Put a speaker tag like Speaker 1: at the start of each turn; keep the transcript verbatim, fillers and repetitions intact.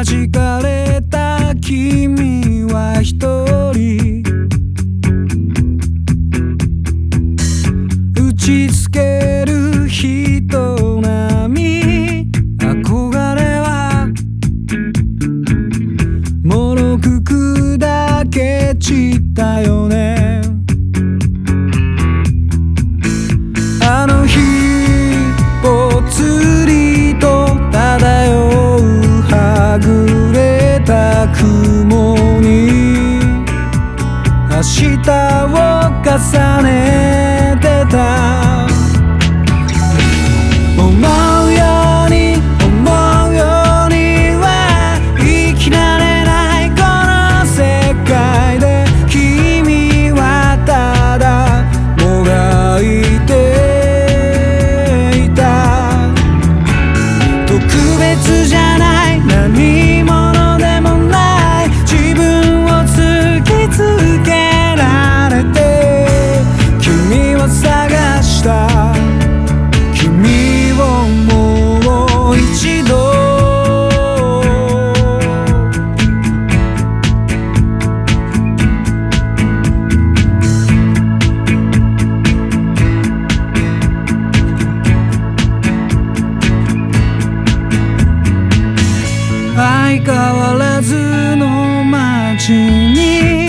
Speaker 1: 弾かれた君は一人打ちつける人並み憧れはもろく砕け散ったよね。あの日ぽつりと漂うはぐれた雲に明日を重ねてた。思うように思うようには生きられないこの世界で、君はただもがいていた。特別じゃない何者でもない自分を突きつけられて君を探した。君をもう一度相変わらずの街に